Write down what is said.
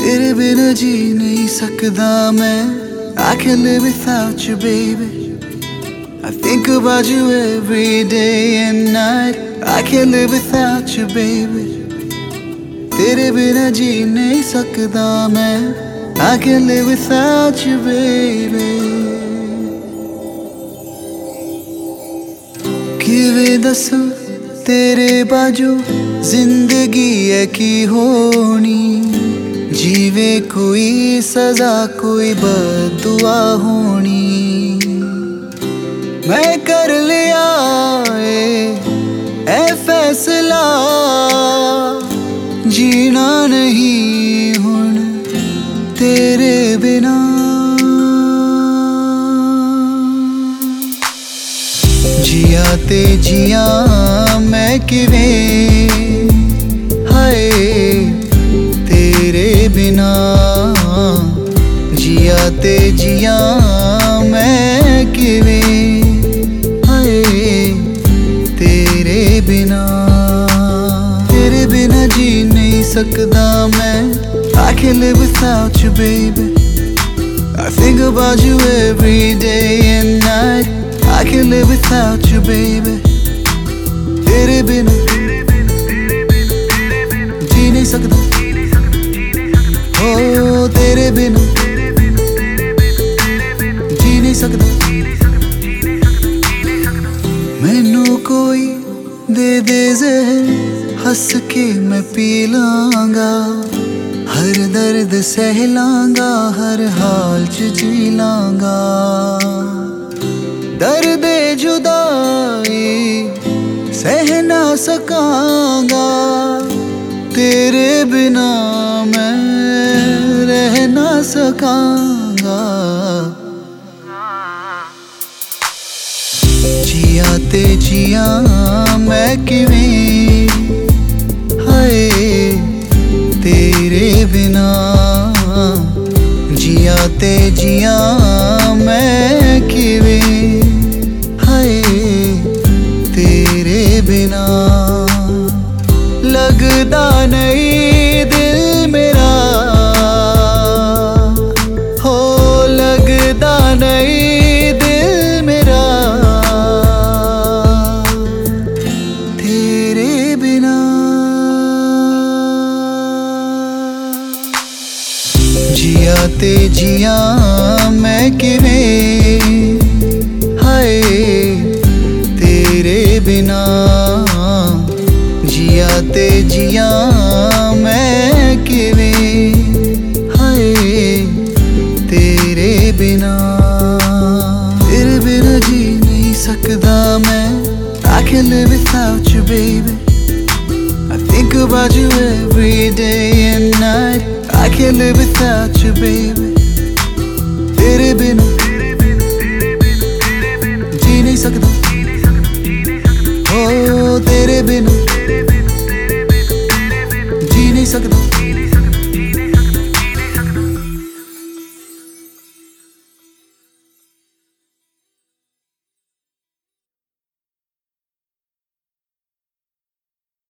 तेरे बिना जी नहीं सकदा मैं. I can't live without you, baby. I think about you every day and night. I can't live without you, baby. तेरे बिना जी नहीं सकदा मैं. I can't live without you, baby. किवें दसूं तेरे बाजू जिंदगी है की होनी. जीवे कोई सजा कोई बददुआ होनी. मैं कर लिया ए फैसला जीना नहीं हुण तेरे बिना. जिया ते जिया मैं किवें हाय तेरे बिना. जिया ते जिया मैं किवें हाय तेरे बिना. तेरे बिना जी नहीं सकदा मैं. I can't live without you, baby. I think about you every day and night. I can't live without you, baby. तेरे बिना जी नहीं सकदा. ओ तेरे बिना जी नहीं सकदा. मैनू कोई दे दे ज़हर हंस के मैं पी लांगा. हर दर्द सह लांगा हर हाल च जी लांगा. दर्द जुदाई सह ना सकांगा. तेरे बिना मैं रह ना सकांगा. जिया ते जिया मैं किवें हाय तेरे बिना. जिया ते जिया मैं किवें हाय तेरे बिना. लगदा नहीं दिल मेरा हो लगदा नहीं दिल मेरा तेरे बिना. जिया ते जिया मैं किवें हाय तेरे बिना. जिया ते जिया मैं किवें हाय तेरे बिना. तेरे बिना जी नहीं सकदा मैं. I can't live without you, baby. I think about you every day and night. I can't live without you, baby.